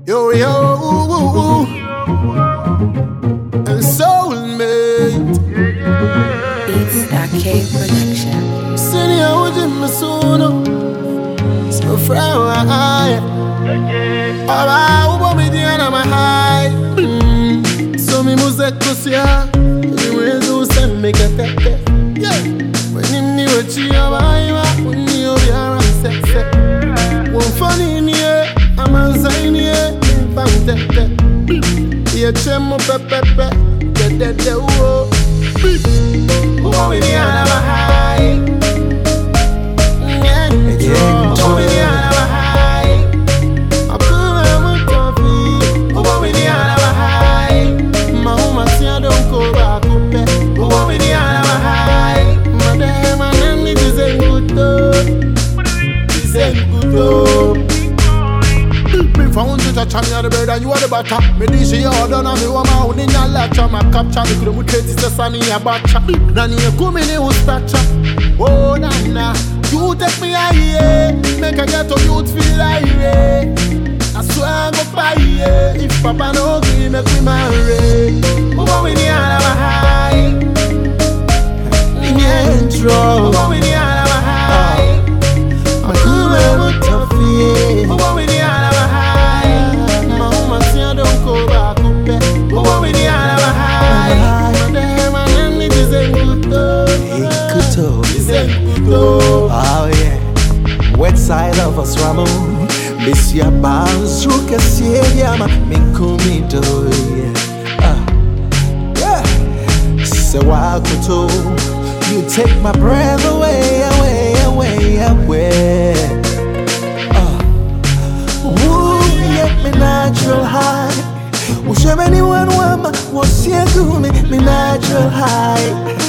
Yo, yo, ooh, ooh, ooh. And soulmate. It's a K production. Sini ya uji msuno. So frawa haya. Aba ubo midiana mahai. So mi muze kusia. Niwezo useme katete. Wenini wachi abaiwa. Wini obiara sese. Wonfani niye. Amanzai niye. Mfantete. Ye chemo pepepe. Dedede uo. Ubo midiana mahai. Ubo midiana mahai. Akuna mutofi. Ubo midiana mahai. Mahuma siya donko bakupe. Ubo midiana mahai. Madema nani dizenguto. Dizenguto. Me found you to chant the bird and you are the batter. Me DJ order na me wama uni nya lacha. Ma capture the kule mutreti se sani ya bacha. Nani ya kumini ustacha. Oh nana, you take me high, make a ghetto youth feel like I swear I go buy if Papa no give make me marry. Ubo we ni ala mahai. Intro. Ubo we ni ala mahai. Makuma mutafi. Ubo we ni ala mahai. Mahuma siya donko bakupe. Ubo we ni ala mahai. Madema nani dizenguto. Dizenguto. Oh yeah, west side of us Ramu. Miss ya bounce ruka siya minkumito yeah. So I could you take my breath away, away, away, away. Ooh, yeah, me natural high. Wish anyone was here to me natural high.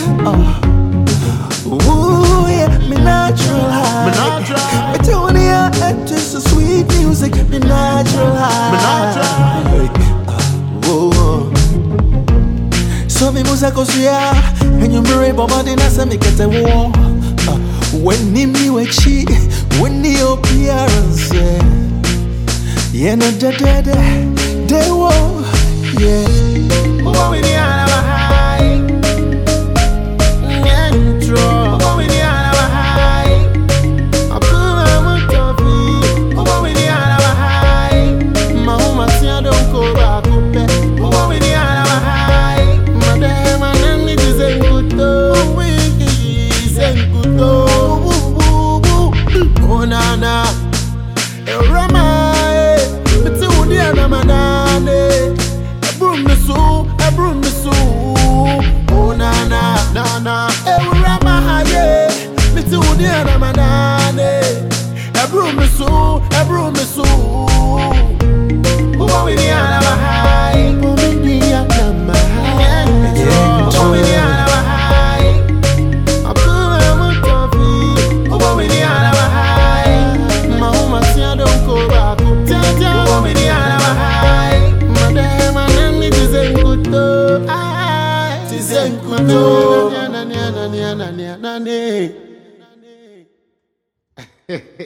Ooh, yeah, me natural high. Me tell you, it's a sweet music. Me natural high. Whoa. So me musa kosuya, and you marry Baba dina sa me get a war. When ni wechi, when ni appearance, yeah, no de wo, yeah. Ubo we ni ala mahai. Intro. Ubo we ni ala mahai. Akuna mutofi. Ubo we ni ala mahai. Mahuma siya donko bakupe. Ubo we ni ala mahai. Madema nani dizenguto. Dizenguto. Oh nana. Rama. Biti udi ana manane. Ebrum misu. Oh nana, nana. Rama haye. Biti udi ana manane. Ebrum misu. Ubo we ni ala mahai. Ubo we ni ala mahai. Ubo we ni ala mahai. Akuna mutofi. Ubo we ni ala mahai. Mahuma siya donko bakupe. Ubo we ni ala mahai. Madema nani dizenguto. Dizenguto. Nani.